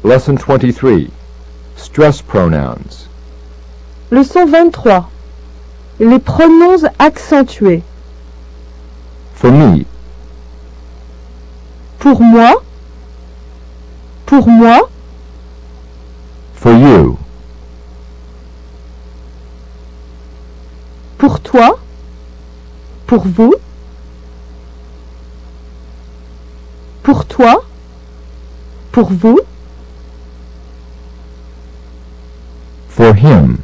Lesson 23. Stress pronouns. Leçon 23. Les pronoms accentués. For me, Pour moi. Pour moi. for you, Pour toi. Pour vous. Pour toi. Pour vous. for him,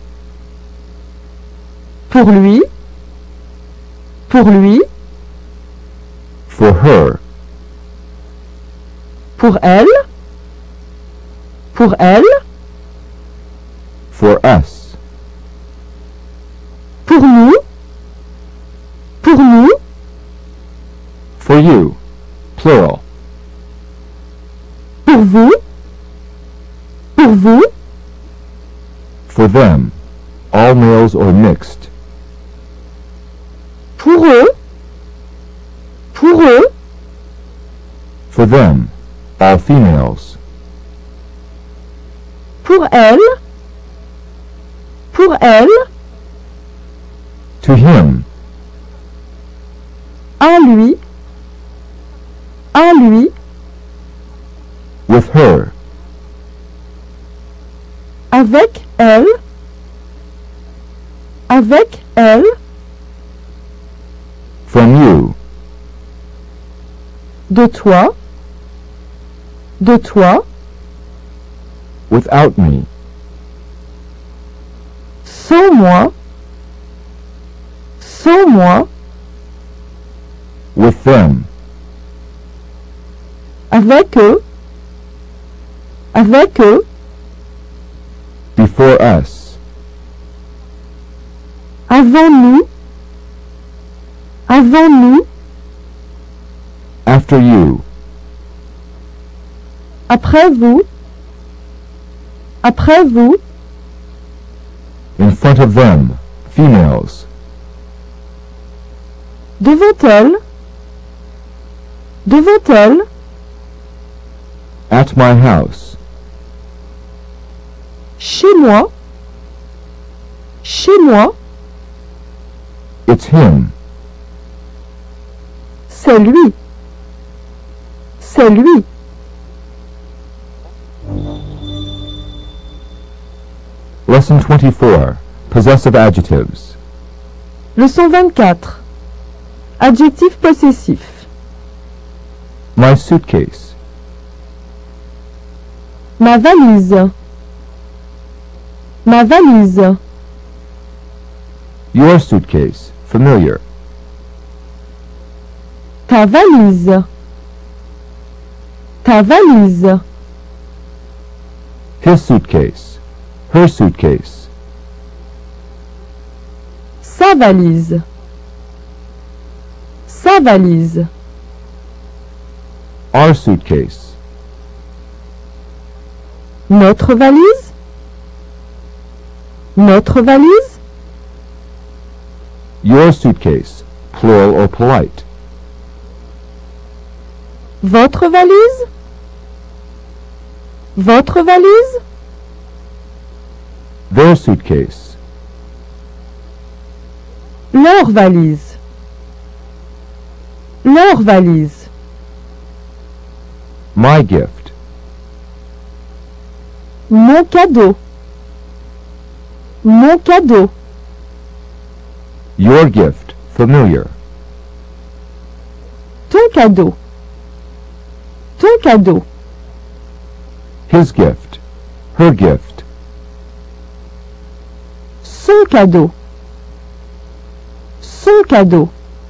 Pour lui. Pour lui. for her, Pour elle. Pour elle. for us, Pour nous. Pour nous. for you, plural, Pour vous. Pour vous. for them, all males or mixed, Pour eux. Pour eux. for them, all females, Pour elle. Pour elle. to him, À lui. À lui. with her, Avec elle. Avec elle. from you, De toi. De toi. without me, Sans moi. Sans moi. with them, Avec eux. Avec eux. before us, Avant nous. Avant nous. after you, Après vous. Après vous. in front of them, females, Devant elle. Devant elle. at my house, Chez moi. Chez moi. it's him, C'est lui. C'est lui. Lesson 24. Possessive adjectives. Leçon 24. Adjectif possessif. My suitcase, Ma valise. Ma valise. your suitcase, familiar, Ta valise. Ta valise. his suitcase, her suitcase, Sa valise. Sa valise. our suitcase, Notre valise. Notre valise. your suitcase, plural or polite, Votre valise. Votre valise. their suitcase, Leur valise. Leur valise. my gift, Mon cadeau. Mon cadeau. your gift, familiar, Ton cadeau. Ton cadeau. his gift, her gift, Son cadeau. Son cadeau.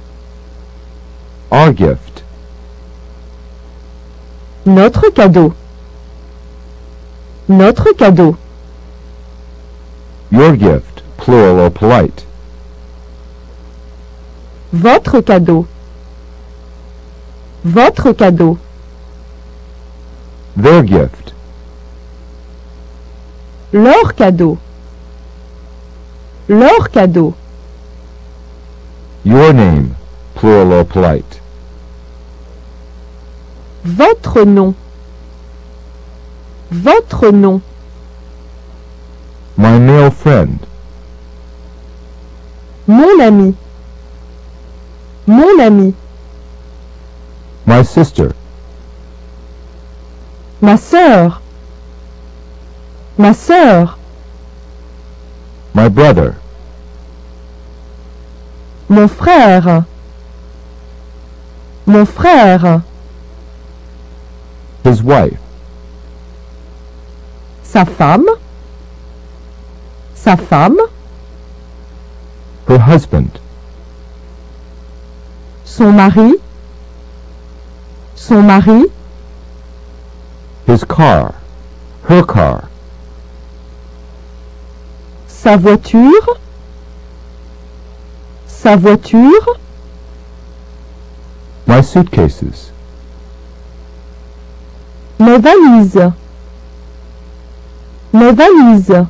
our gift, Notre cadeau. Notre cadeau. your gift, plural or polite, Votre cadeau. Votre cadeau. their gift, Leur cadeau. Leur cadeau. your name, plural or polite, Votre nom. Votre nom. My male friend. Mon ami. Mon ami. My sister. Ma sœur. Ma sœur. My brother. Mon frère. Mon frère. His wife. Sa femme. Sa femme. Her husband. Son mari. Son mari. His car. Her car. Sa voiture. Sa voiture. My suitcases. Mes valises. Mes valises.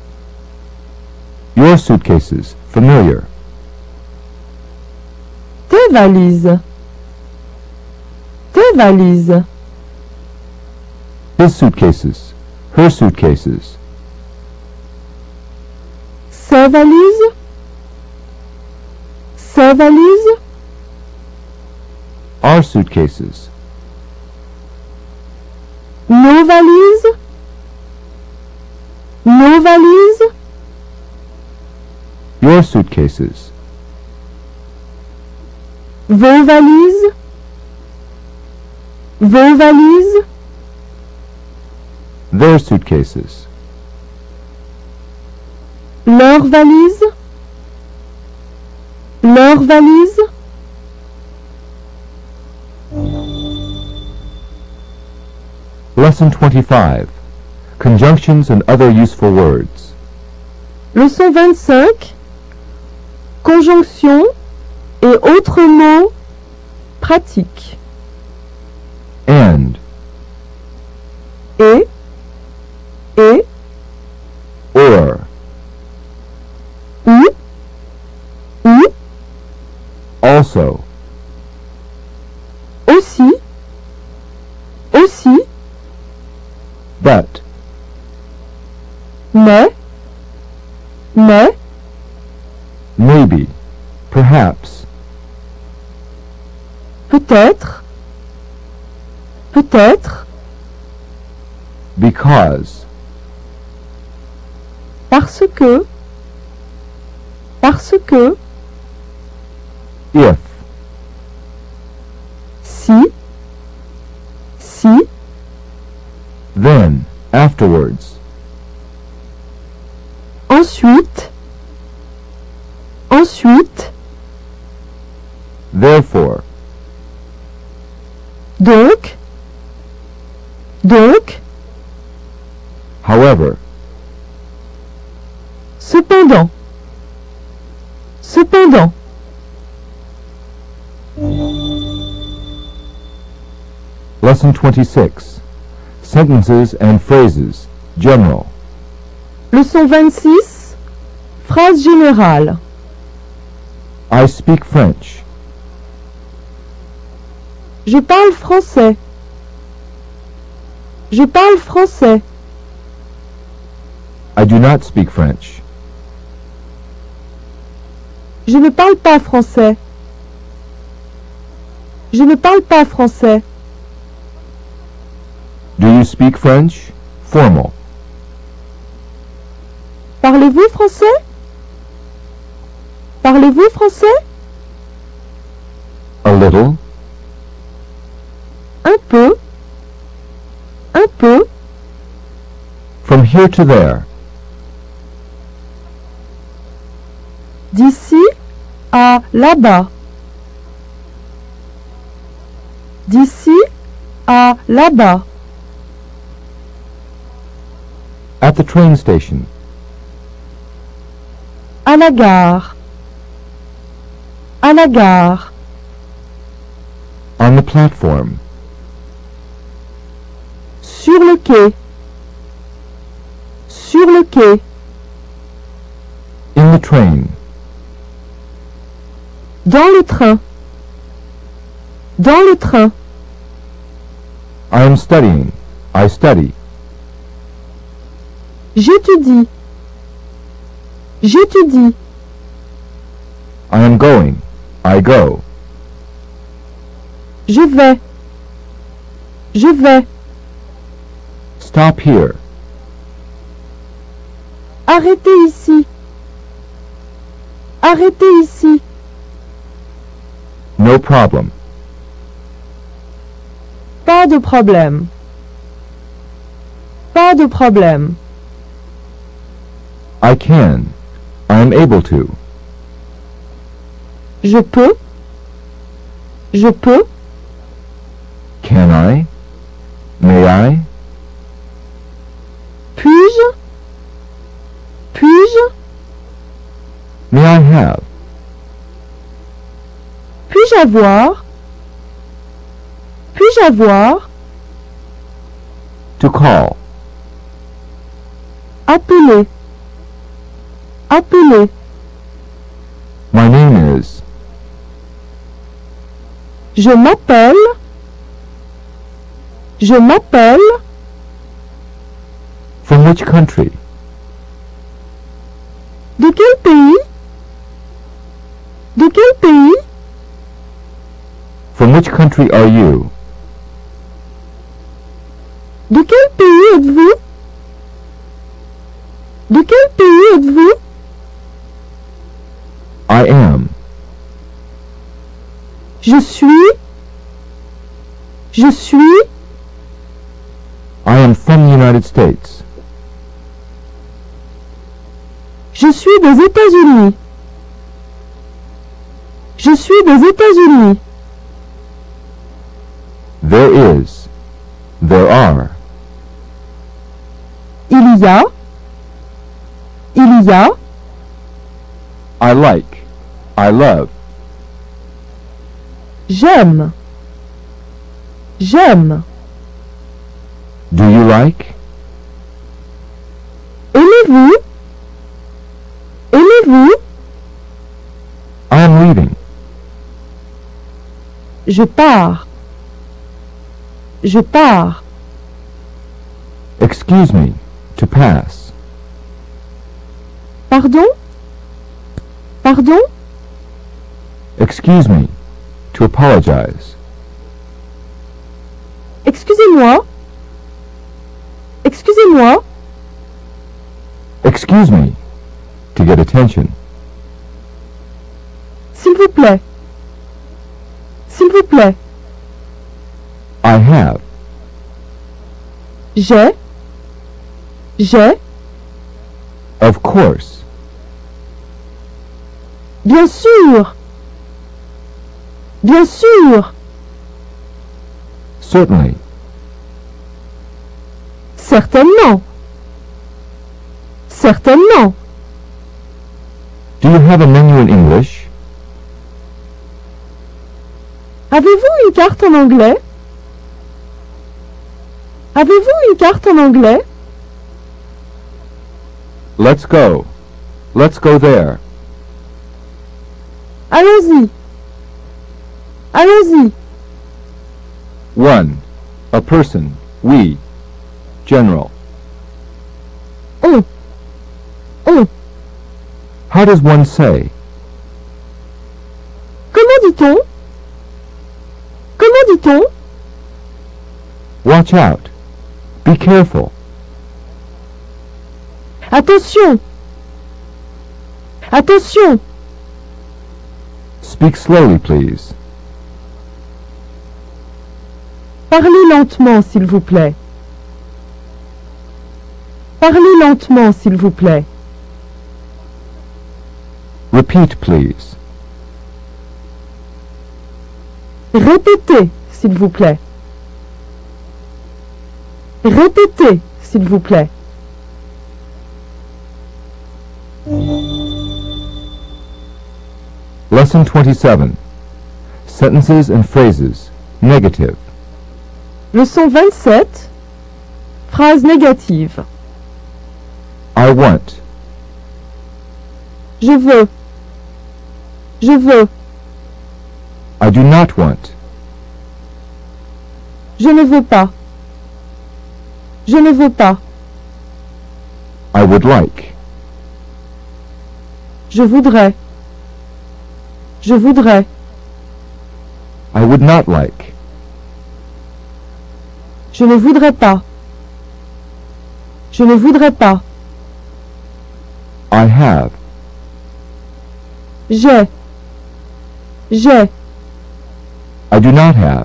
Your suitcases. Familiar. Tes valises. Tes valises. His suitcases. Her suitcases. Ses valises. Ses valises. Our suitcases. Nos valises. Nos valises. Your suitcases. Vos valises. Vos valises. Their suitcases. Leurs valises. Leurs valises. Lesson 25. Conjunctions and other useful words. Leçon 25. Conjonction et autres mots pratiques. And. Et. Or. Ou. Also. Aussi. Aussi. But. Mais. Maybe. Perhaps. Peut-être. Peut-être. Because. Parce que. Parce que. If. Si. Si. Then. Afterwards. Ensuite. Ensuite. Therefore. Donc. Donc. However. Cependant. Cependant. Lesson 26. Sentences and phrases. General. Leçon 26. Phrase générale. I speak French. Je parle français. Je parle français. I do not speak French. Je ne parle pas français. Je ne parle pas français. Do you speak French? Formal. Parlez-vous français? Parlez-vous français? A little. Un peu. Un peu. From here to there. D'ici à là-bas. D'ici à là-bas. At the train station. À la gare. À la gare. On the platform. Sur le quai. Sur le quai. In the train. Dans le train. Dans le train. I am studying. I study. J'étudie. J'étudie. I am going. I go. Je vais. Je vais. Stop here. Arrêtez ici. Arrêtez ici. No problem. Pas de problème. Pas de problème. I can. I am able to. Je peux. Je peux. Can I? May I? Puis-je? Puis-je? May I have? Puis-je avoir? Puis-je avoir? To call. Appeler. Appeler. My name is. Je m'appelle. Je m'appelle. From which country? De quel pays? De quel pays? From which country are you? De quel pays êtes-vous? De quel pays êtes-vous? I am. Je suis. Je suis. I am from the United States. Je suis des États-Unis. Je suis des États-Unis. There is. There are. Il y a. Il y a. I like. I love. J'aime. J'aime. Do you like? Aimez-vous? Aimez-vous? I am leaving. Je pars. Je pars. Excuse me. To pass. Pardon? Pardon? Excuse me. To apologize. Excusez-moi. Excusez-moi. Excuse me. To get attention. S'il vous plaît. S'il vous plaît. I have. J'ai. J'ai. Of course. Bien sûr. Bien sûr. Certainly. Certainement. Certainement. Do you have a menu in English? Avez-vous une carte en anglais? Avez-vous une carte en anglais? Let's go. Let's go there. Allons-y. Allons-y. 1. A person. We. General. On. On. How does one say? Comment dit-on? Comment dit-on? Watch out. Be careful. Attention. Attention. Speak slowly, please. Parlez lentement, s'il vous plaît. Parlez lentement, s'il vous plaît. Repeat, please. Répétez, s'il vous plaît. Répétez, s'il vous plaît. Lesson 27. Sentences and phrases. Negative. Leçon 27. Phrase négative. I want. Je veux. Je veux. I do not want. Je ne veux pas. Je ne veux pas. I would like. Je voudrais. Je voudrais. I would not like. Je ne voudrais pas. Je ne voudrais pas. I have. J'ai. J'ai. I do not have.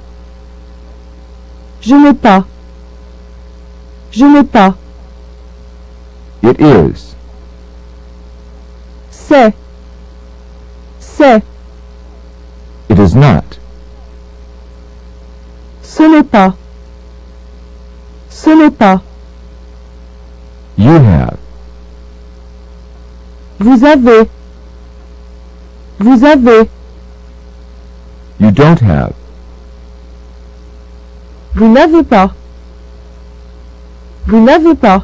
Je n'ai pas. Je n'ai pas. It is. C'est. C'est. It is not. Ce n'est pas. Ce n'est pas. You have. Vous avez. Vous avez. You don't have. Vous n'avez pas. Vous n'avez pas.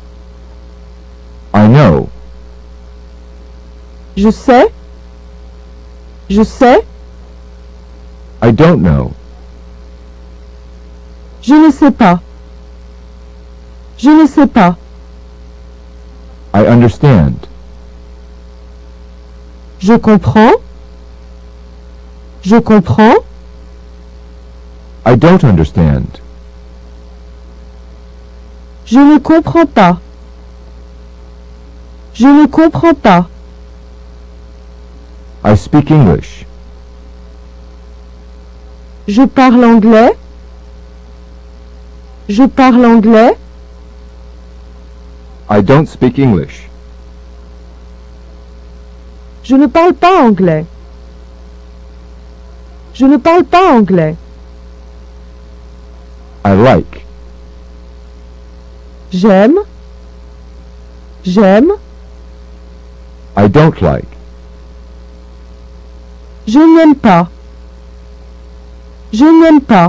I know. Je sais. Je sais. I don't know. Je ne sais pas. Je ne sais pas. I understand. Je comprends. Je comprends. I don't understand. Je ne comprends pas. Je ne comprends pas. I speak English. Je parle anglais. Je parle anglais. I don't speak English. Je ne parle pas anglais. Je ne parle pas anglais. I like. J'aime. J'aime. I don't like. Je n'aime pas. Je n'aime pas.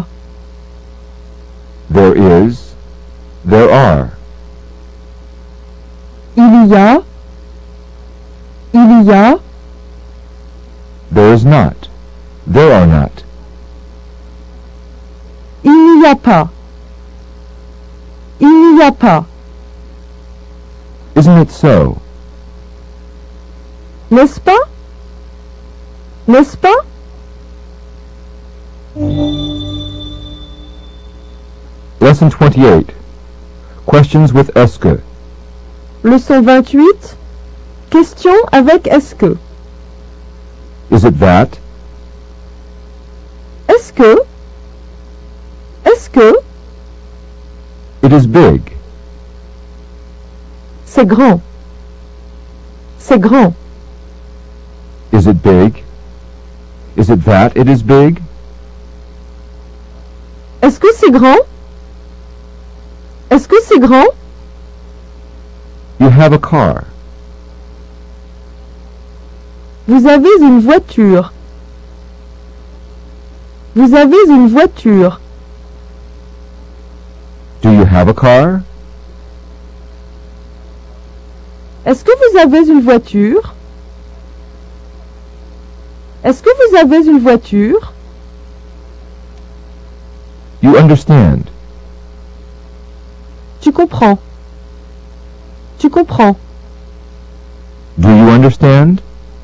There is. There are. Il y a. Il y a. There is not. There are not. Il n'y a pas. Il n'y a pas. Isn't it so? N'est-ce pas? N'est-ce pas? Lesson 28. Questions with est-ce que. Leçon 28. Question avec est-ce que. Is it that? Est-ce que? Est-ce que? It is big. C'est grand. C'est grand. Is it big? Is it that it is big? Est-ce que c'est grand? Est-ce que c'est grand? You have a car. Vous avez une voiture. Vous avez une voiture. Do you have a car? Est-ce que vous avez une voiture? Est-ce que vous avez une voiture? You understand. Tu comprends. Tu comprends. Do you understand?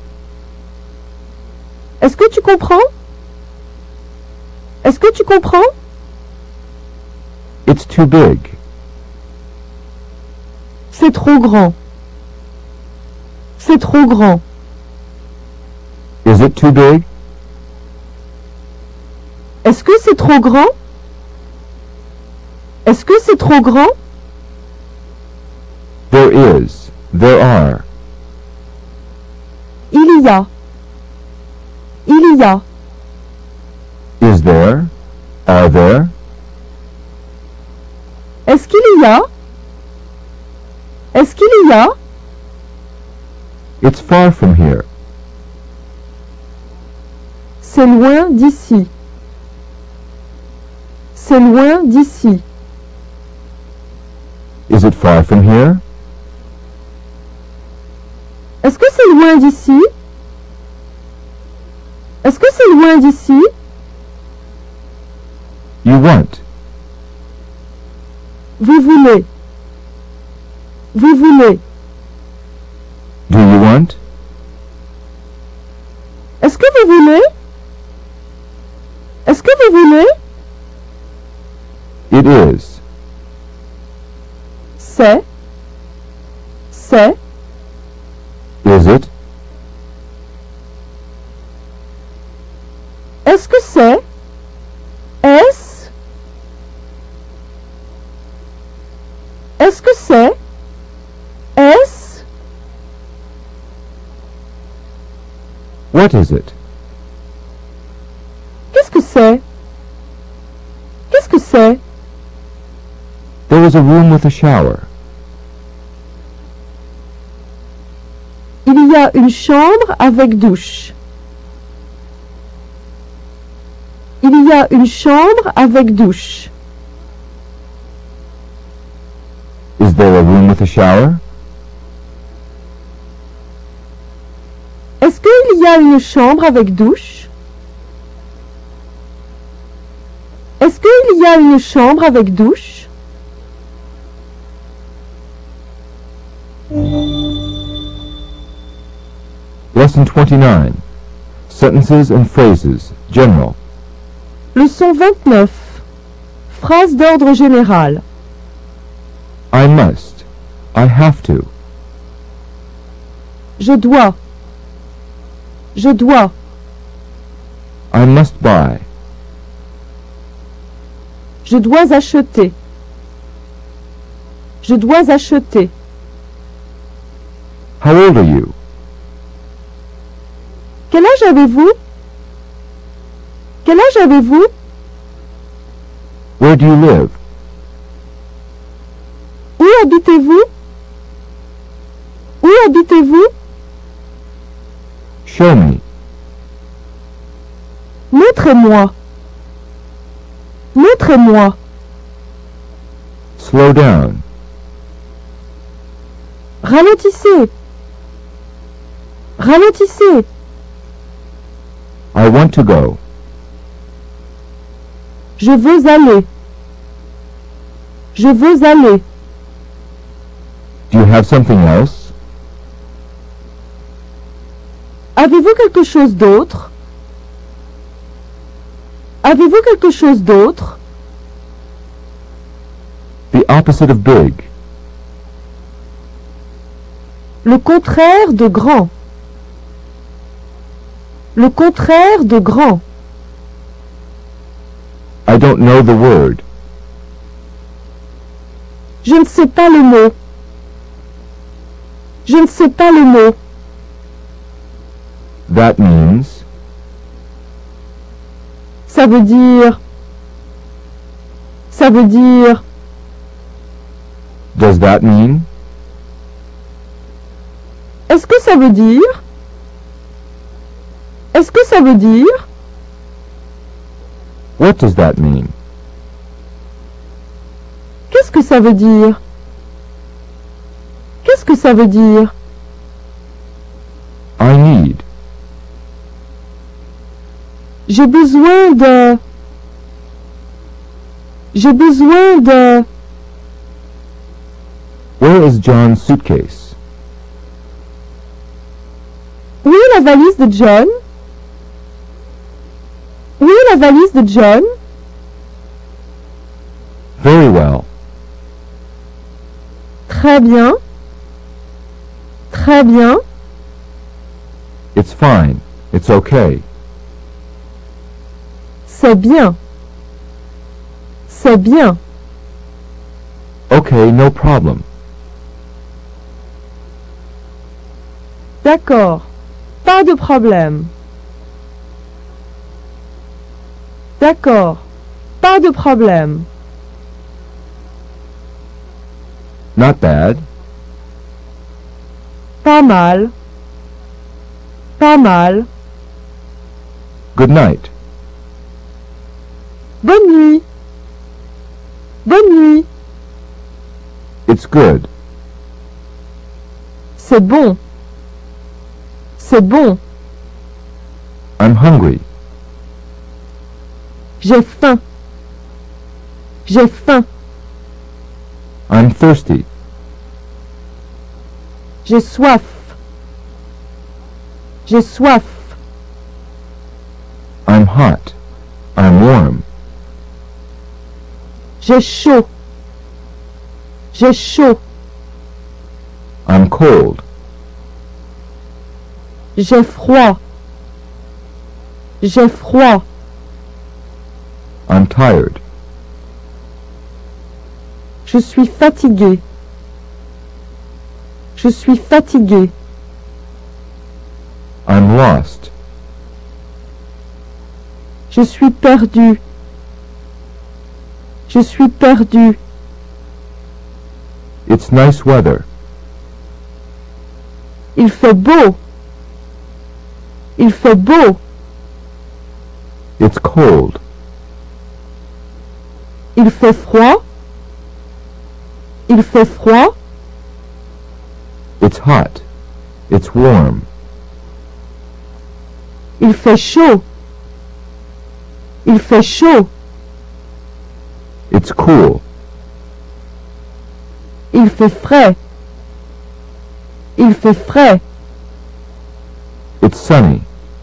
Est-ce que tu comprends? Est-ce que tu comprends? It's too big. C'est trop grand. C'est trop grand. Is it too big? Est-ce que c'est trop grand? Est-ce que c'est trop grand? There is. There are. Il y a. Il y a. Is there? Are there? Est-ce qu'il y a? Est-ce qu'il y a? It's far from here. C'est loin d'ici. C'est loin d'ici. Is it far from here? Est-ce que c'est loin d'ici? Est-ce que c'est loin d'ici? You want. Vous voulez. Vous voulez. Do you want? Est-ce que vous voulez? Est-ce que vous voulez? It is. C'est. C'est. Is it? Est-ce que c'est? Est-ce? Est-ce que c'est? Est-ce? What is it? Qu'est-ce que c'est? Qu'est-ce que c'est? There is a room with a shower. Il y a une chambre avec douche. Il y a une chambre avec douche. Is there a room with a shower? Est-ce qu'il y a une chambre avec douche? Est-ce qu'il y a une chambre avec douche? Lesson 29. Sentences and phrases. General. Leçon 29. Phrase d'ordre général. I must. I have to. Je dois. Je dois. I must buy. Je dois acheter. Je dois acheter. How old are you? Quel âge avez-vous? Quel âge avez-vous? Where do you live? Où habitez-vous? Où habitez-vous? Show me. Montrez-moi. Montrez-moi. Slow down. Ralentissez. Ralentissez. I want to go. Je veux aller. Je veux aller. Do you have something else? Avez-vous quelque chose d'autre? Avez-vous quelque chose d'autre? The opposite of big. Le contraire de grand. Le contraire de grand. I don't know the word. Je ne sais pas le mot. Je ne sais pas le mot. That means. Ça veut dire. Ça veut dire. Does that mean? Est-ce que ça veut dire? Est-ce que ça veut dire? What does that mean? Qu'est-ce que ça veut dire? Qu'est-ce que ça veut dire? I need. J'ai besoin de... J'ai besoin de... Where is John's suitcase? Où est la valise de John? Où est la valise de John? Very well. Très bien. Très bien. It's fine. It's okay. C'est bien. C'est bien. Okay, no problem. D'accord. Pas de problème. D'accord. Pas de problème. Not bad. Pas mal. Pas mal. Good night. Bonne nuit. Bonne nuit. It's good. C'est bon. C'est bon. I'm hungry. J'ai faim. J'ai faim. I'm thirsty. J'ai soif. J'ai soif. I'm hot. I'm warm. J'ai chaud. J'ai chaud. I'm cold. J'ai froid. J'ai froid. I'm tired. Je suis fatigué. Je suis fatigué. I'm lost. Je suis perdu. Je suis perdu. It's nice weather. Il fait beau. Il fait beau. It's cold. Il fait froid. Il fait froid. It's hot. It's warm. Il fait chaud. Il fait chaud. It's cool. Il fait frais. Il fait frais. It's sunny.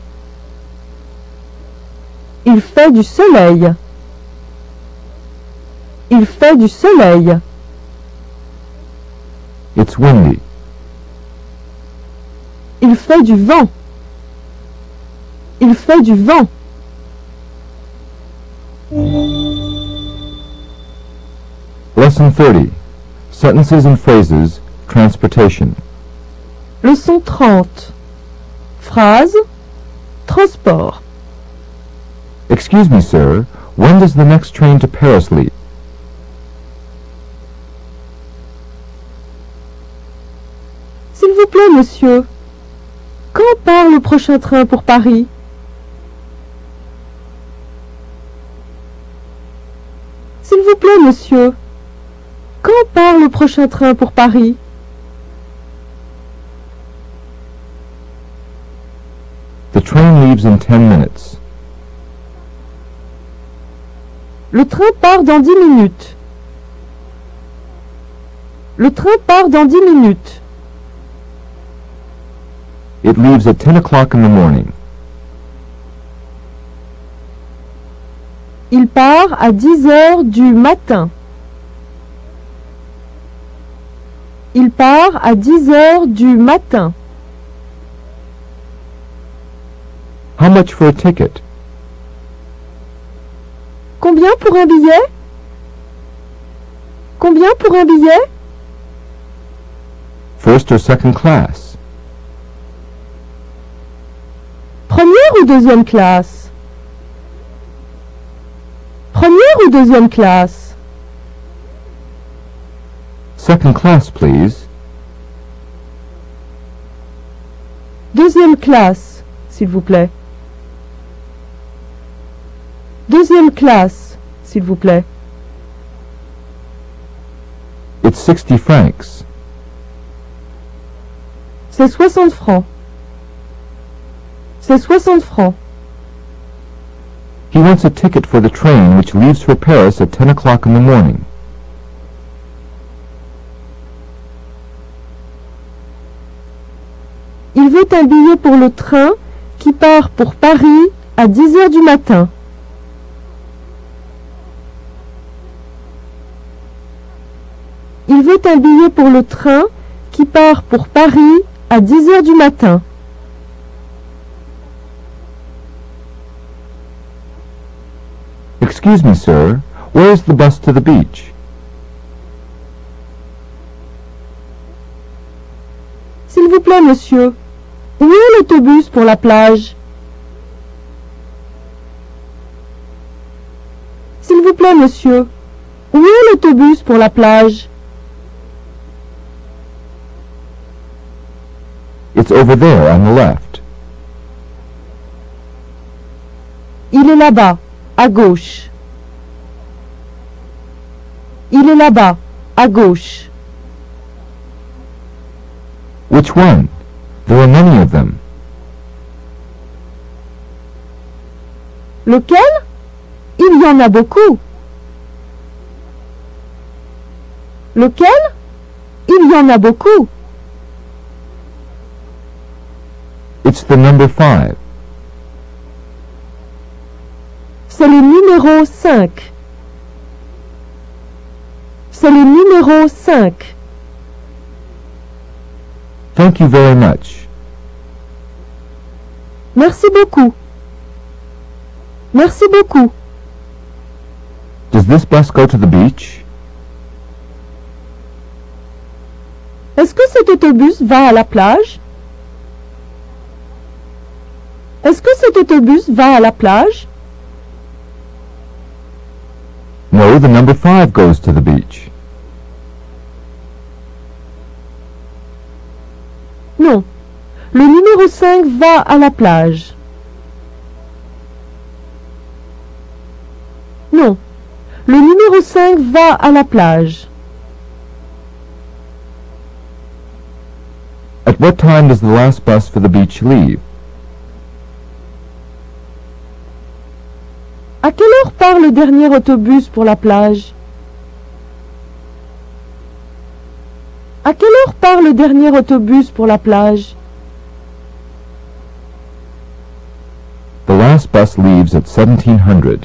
Il fait du soleil. Il fait du soleil. It's windy. Il fait du vent. Il fait du vent. Lesson 30. Sentences and phrases. Transportation. Leçon 30. Phrase. Transport. Excuse me, sir. When does the next train to Paris leave? S'il vous plaît, monsieur. Quand part le prochain train pour Paris? S'il vous plaît, monsieur. Quand part le prochain train pour Paris? The train leaves in 10 minutes. Le train part dans 10 minutes. Le train part dans 10 minutes. It leaves at 10 o'clock in the morning. Il part à 10 heures du matin. Il part à 10 heures du matin. How much for a ticket? Combien pour un billet? Combien pour un billet? First or second class? Première ou deuxième classe? Première ou deuxième classe? Second class, please. Deuxième classe, s'il vous plaît. Deuxième classe, s'il vous plaît. It's 60 francs. C'est 60 francs. C'est 60 francs. He wants a ticket for the train which leaves for Paris at 10 o'clock in the morning. Il veut un billet pour le train qui part pour Paris à 10 heures du matin. Il veut un billet pour le train qui part pour Paris à 10 heures du matin. Excuse me, sir. Where is the bus to the beach? S'il vous plaît, monsieur, où est l'autobus pour la plage? S'il vous plaît, monsieur, où est l'autobus pour la plage? It's over there on the left. Il est là-bas, à gauche. Il est là-bas, à gauche. Which one? There are many of them. Lequel? Il y en a beaucoup. Lequel? Il y en a beaucoup. It's the number 5. C'est le numéro 5. C'est le numéro 5. Thank you very much. Merci beaucoup. Merci beaucoup. Does this bus go to the beach? Est-ce que cet autobus va à la plage? Est-ce que cet autobus va à la plage? No, the number 5 goes to the beach. Non. Le numéro 5 va à la plage. Non. Le numéro 5 va à la plage. At what time does the last bus for the beach leave? À quelle heure part le dernier autobus pour la plage? À quelle heure part le dernier autobus pour la plage? The last bus leaves at 1700.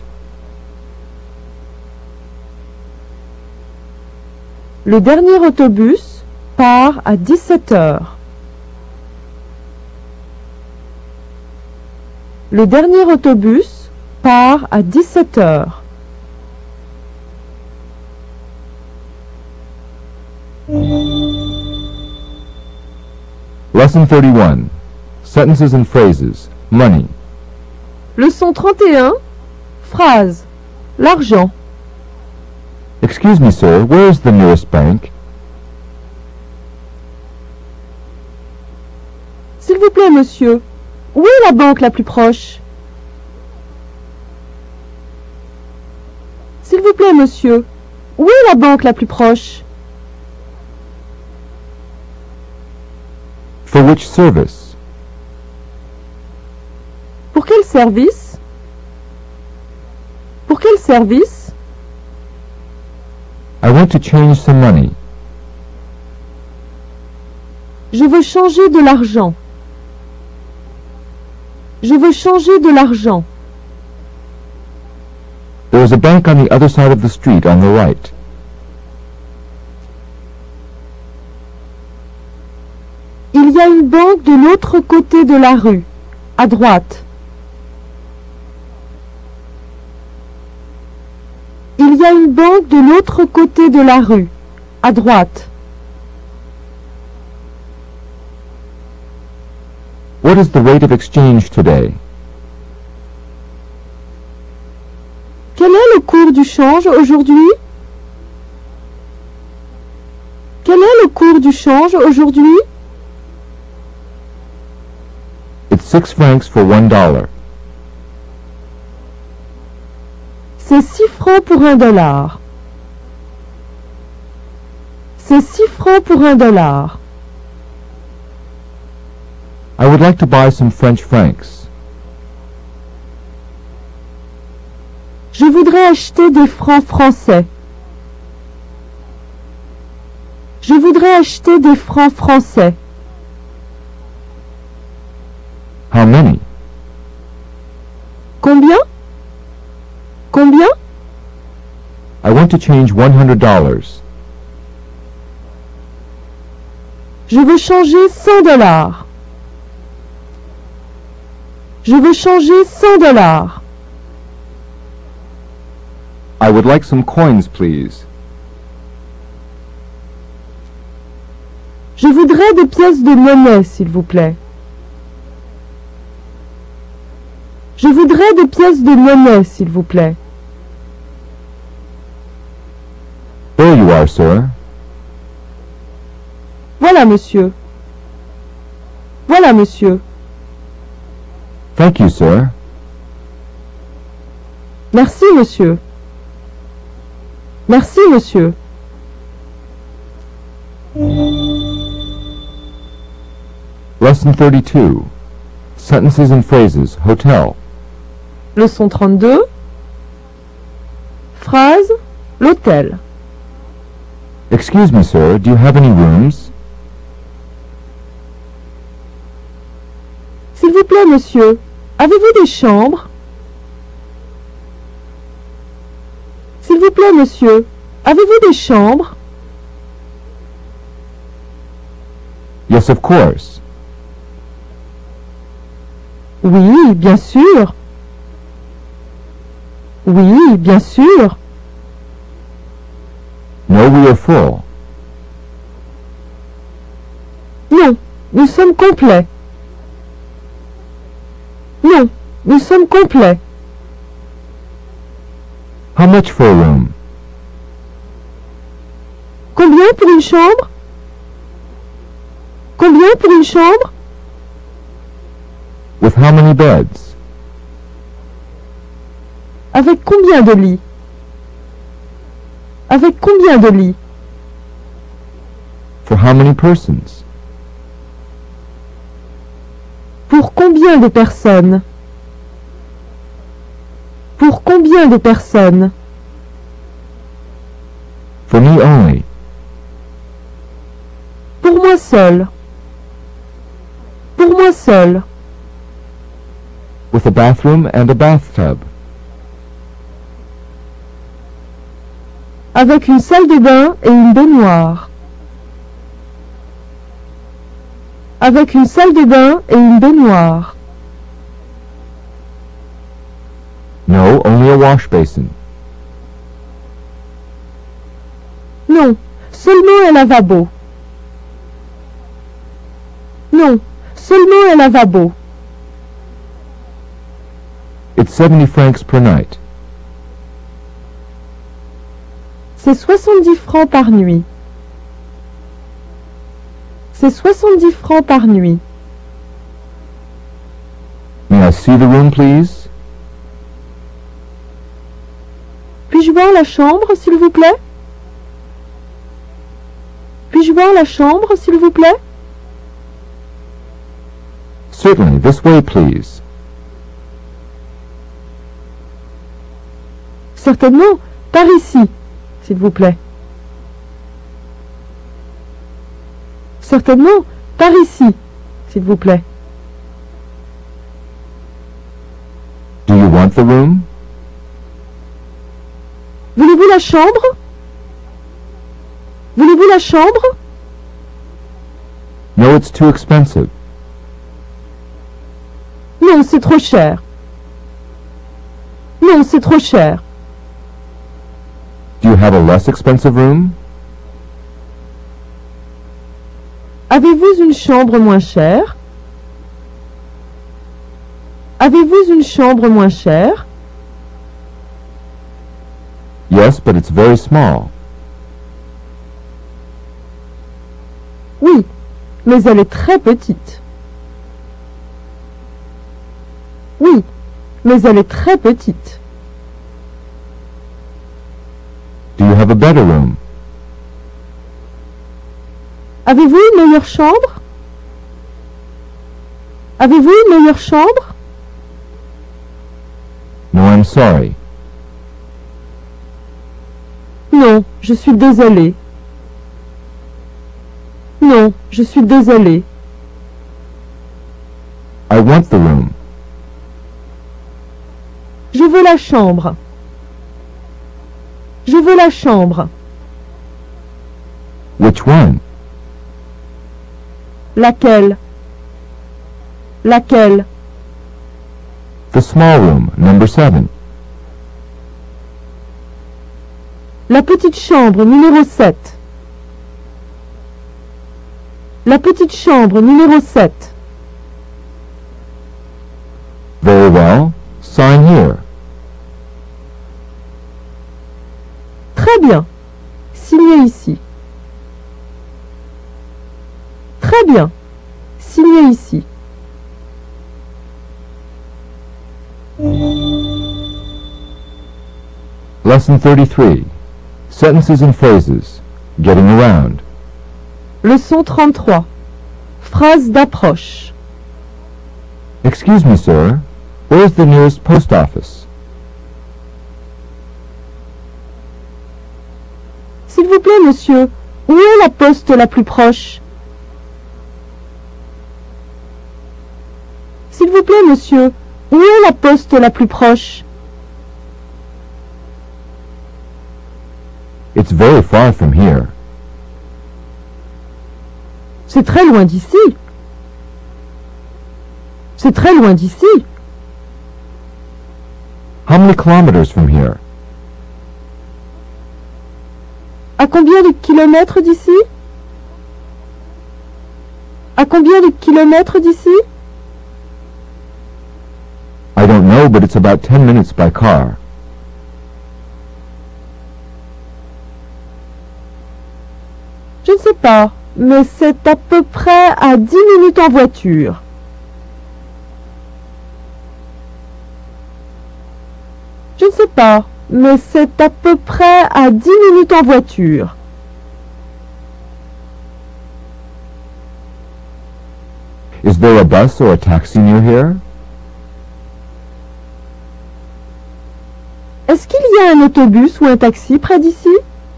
Le dernier autobus part à 17 heures. Le dernier autobus part à 17 heures. Lesson 31. Sentences and phrases. Money. Leçon 31. Phrase. L'argent. Excuse me, sir, where is the nearest bank? S'il vous plaît, monsieur, où est la banque la plus proche? S'il vous plaît, monsieur, où est la banque la plus proche? For which service? Pour quel service? Pour quel service? I want to change some money. Je veux changer de l'argent. Je veux changer de l'argent. There is a bank on the other side of the street on the right. Il y a une banque de l'autre côté de la rue, à droite. Il y a une banque de l'autre côté de la rue, à droite. What is the rate of exchange today? Quel est le cours du change aujourd'hui? Quel est le cours du change aujourd'hui? It's 6 francs for $1. C'est 6 francs pour $1. C'est 6 francs pour $1. I would like to buy some French francs. Je voudrais acheter des francs français. Je voudrais acheter des francs français. How many? Combien? Combien? I want to change $100. Je veux changer $100. Je veux changer $100. I would like some coins, please. Je voudrais des pièces de monnaie, s'il vous plaît. Je voudrais des pièces de monnaie, s'il vous plaît. There you are, sir. Voilà, monsieur. Voilà, monsieur. Thank you, sir. Merci, monsieur. Merci, monsieur. Lesson 32. Sentences and phrases. Hotel. Leçon 32. Phrase. L'hôtel. Excuse me, sir, do you have any rooms? S'il plaît, monsieur, avez-vous des chambres? S'il vous plaît, monsieur, avez-vous des chambres? Yes, of course. Oui, bien sûr. Oui, bien sûr. No, we are full. Non, nous sommes complets. Non, nous sommes complets. How much for a room? Combien pour une chambre? Combien pour une chambre? With how many beds? Avec combien de lits? Avec combien de lits? For how many persons? Pour combien de personnes? Pour combien de personnes? For me only. Pour moi seul. Pour moi seul. With a bathroom and a bathtub. Avec une salle de bain et une baignoire. Avec une salle de bain et une baignoire. No, only a wash basin. Non, seulement un lavabo. Non, seulement un lavabo. It's 70 francs per night. C'est 70 francs par nuit. C'est 70 francs par nuit. May I see the room, please? Puis-je voir la chambre, s'il vous plaît? Puis-je voir la chambre, s'il vous plaît? Certainly. This way, please. Certainement, par ici, s'il vous plaît. Certainement, par ici, s'il vous plaît. Do you want the room? Voulez-vous la chambre? Voulez-vous la chambre? No, it's too expensive. Non, c'est trop cher. Non, c'est trop cher. Do you have a less expensive room? Avez-vous une chambre moins chère? Avez-vous une chambre moins chère? Yes, but it's very small. Oui, mais elle est très petite. Oui, mais elle est très petite. Do you have a better room? Avez-vous une meilleure chambre? Avez-vous une meilleure chambre? No, I'm sorry. Non, je suis désolé. Non, je suis désolé. I want the room. Je veux la chambre. Je veux la chambre. Which one? Laquelle? Laquelle? The small room, number 7. La petite chambre numéro 7. La petite chambre numéro 7. Very well. Sign here. Très bien. Signez ici. Très bien. Signez ici. Lesson 33. Sentences and phrases. Getting around. Leçon 33. Phrase d'approche. Excuse me, sir. Where is the nearest post office? S'il vous plaît, monsieur, où est la poste la plus proche? S'il vous plaît, monsieur, où est la poste la plus proche? It's very far from here. C'est très loin d'ici. C'est très loin d'ici. How many kilometers from here? À combien de kilomètres d'ici? À combien de kilomètres d'ici? I don't know, but it's about 10 minutes by car. Je ne sais pas, mais c'est à peu près à 10 minutes en voiture. Je ne sais pas, mais c'est à peu près à 10 minutes en voiture. Is there a bus or a taxi near here? Est-ce qu'il y a un autobus ou un taxi près d'ici?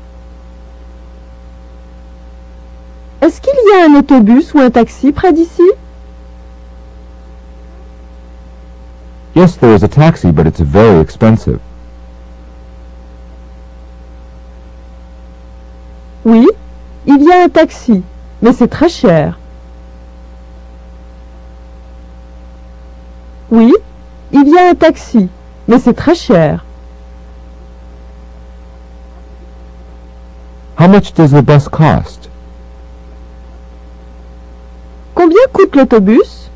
Est-ce qu'il y a un autobus ou un taxi près d'ici? Yes, there is a taxi, but it's very expensive. Oui, il y a un taxi, mais c'est très cher. Oui, il y a un taxi, mais c'est très cher. How much does the bus cost? Combien coûte l'autobus?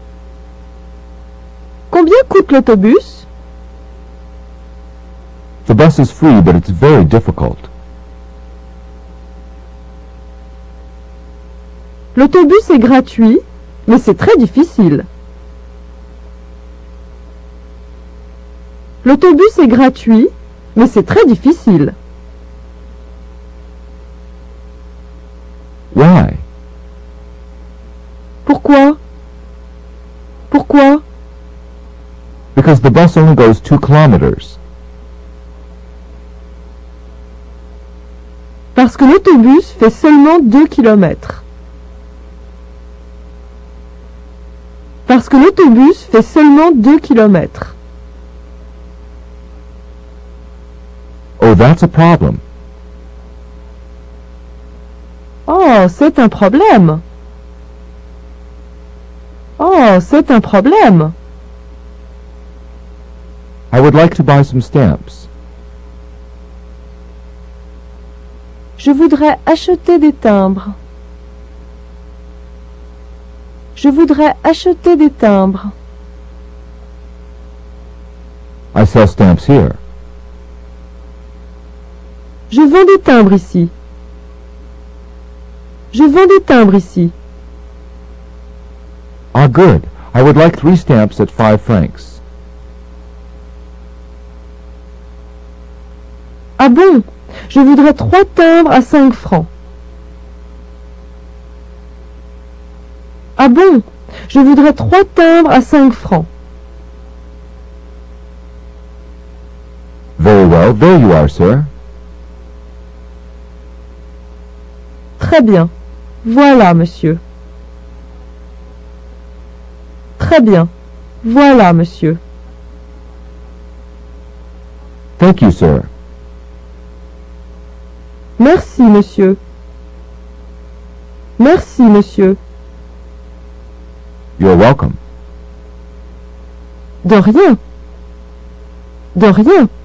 Combien coûte l'autobus? The bus is free, but it's very difficult. L'autobus est gratuit, mais c'est très difficile. L'autobus est gratuit, mais c'est très difficile. Why? Pourquoi? Pourquoi? Because the bus only goes 2 kilometers. Parce que l'autobus fait seulement 2 kilomètres. Parce que l'autobus fait seulement 2 kilomètres. Oh, that's a problem. Oh, c'est un problème. Oh, c'est un problème. I would like to buy some stamps. Je voudrais acheter des timbres. Je voudrais acheter des timbres. I sell stamps here. Je vends des timbres ici. Je vends des timbres ici. Ah, good. I would like 3 stamps at 5 francs. Ah bon? Je voudrais 3 timbres à 5 francs. Ah bon? Je voudrais 3 timbres à 5 francs. Very well. There you are, sir. Très bien. Voilà, monsieur. Très bien. Voilà, monsieur. Thank you, sir. Merci, monsieur. Merci, monsieur. You're welcome. De rien. De rien.